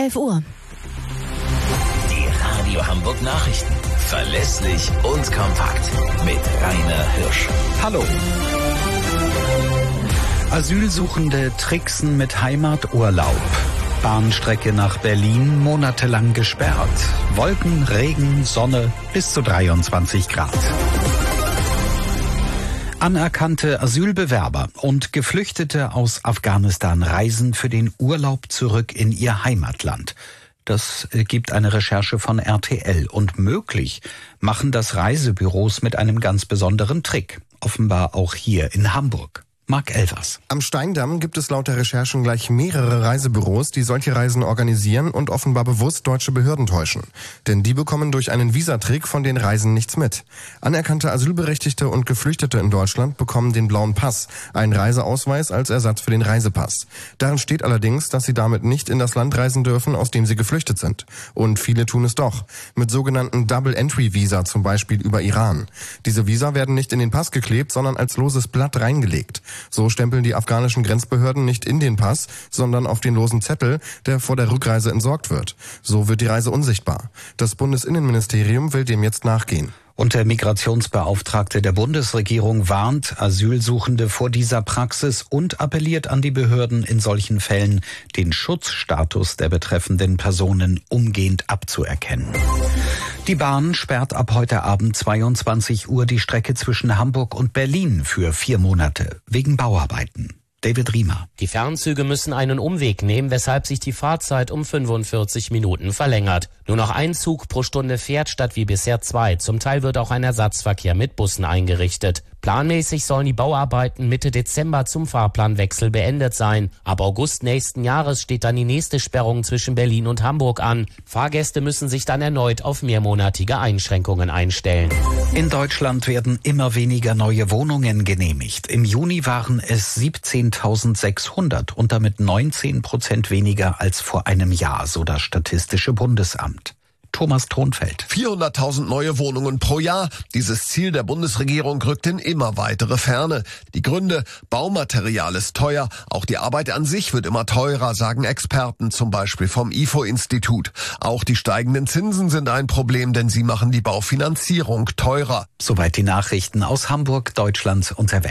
11 Uhr. Die Radio Hamburg Nachrichten. Verlässlich und kompakt. Mit Rainer Hirsch. Hallo. Asylsuchende tricksen mit Heimaturlaub. Bahnstrecke nach Berlin monatelang gesperrt. Wolken, Regen, Sonne bis zu 23 Grad. Anerkannte Asylbewerber und Geflüchtete aus Afghanistan reisen für den Urlaub zurück in ihr Heimatland. Das gibt eine Recherche von RTL. Und möglich machen das Reisebüros mit einem ganz besonderen Trick. Offenbar auch hier in Hamburg. Marc Elvers. Am Steindamm gibt es laut der Recherchen gleich mehrere Reisebüros, die solche Reisen organisieren und offenbar bewusst deutsche Behörden täuschen. Denn die bekommen durch einen Visatrick von den Reisen nichts mit. Anerkannte Asylberechtigte und Geflüchtete in Deutschland bekommen den blauen Pass, einen Reiseausweis als Ersatz für den Reisepass. Darin steht allerdings, dass sie damit nicht in das Land reisen dürfen, aus dem sie geflüchtet sind. Und viele tun es doch. Mit sogenannten Double-Entry-Visa, zum Beispiel über Iran. Diese Visa werden nicht in den Pass geklebt, sondern als loses Blatt reingelegt. So stempeln die afghanischen Grenzbehörden nicht in den Pass, sondern auf den losen Zettel, der vor der Rückreise entsorgt wird. So wird die Reise unsichtbar. Das Bundesinnenministerium will dem jetzt nachgehen. Und der Migrationsbeauftragte der Bundesregierung warnt Asylsuchende vor dieser Praxis und appelliert an die Behörden, in solchen Fällen den Schutzstatus der betreffenden Personen umgehend abzuerkennen. Die Bahn sperrt ab heute Abend 22 Uhr die Strecke zwischen Hamburg und Berlin für 4 Monate wegen Bauarbeiten. David Riemer. Die Fernzüge müssen einen Umweg nehmen, weshalb sich die Fahrzeit um 45 Minuten verlängert. Nur noch ein Zug pro Stunde fährt statt wie bisher 2. Zum Teil wird auch ein Ersatzverkehr mit Bussen eingerichtet. Planmäßig sollen die Bauarbeiten Mitte Dezember zum Fahrplanwechsel beendet sein. Ab August nächsten Jahres steht dann die nächste Sperrung zwischen Berlin und Hamburg an. Fahrgäste müssen sich dann erneut auf mehrmonatige Einschränkungen einstellen. In Deutschland werden immer weniger neue Wohnungen genehmigt. Im Juni waren es 17.600 und damit 19% weniger als vor einem Jahr, so das Statistische Bundesamt. Thomas Thronfeld. 400.000 neue Wohnungen pro Jahr. Dieses Ziel der Bundesregierung rückt in immer weitere Ferne. Die Gründe: Baumaterial ist teuer. Auch die Arbeit an sich wird immer teurer, sagen Experten, zum Beispiel vom IFO-Institut. Auch die steigenden Zinsen sind ein Problem, denn sie machen die Baufinanzierung teurer. Soweit die Nachrichten aus Hamburg, Deutschland und der Welt.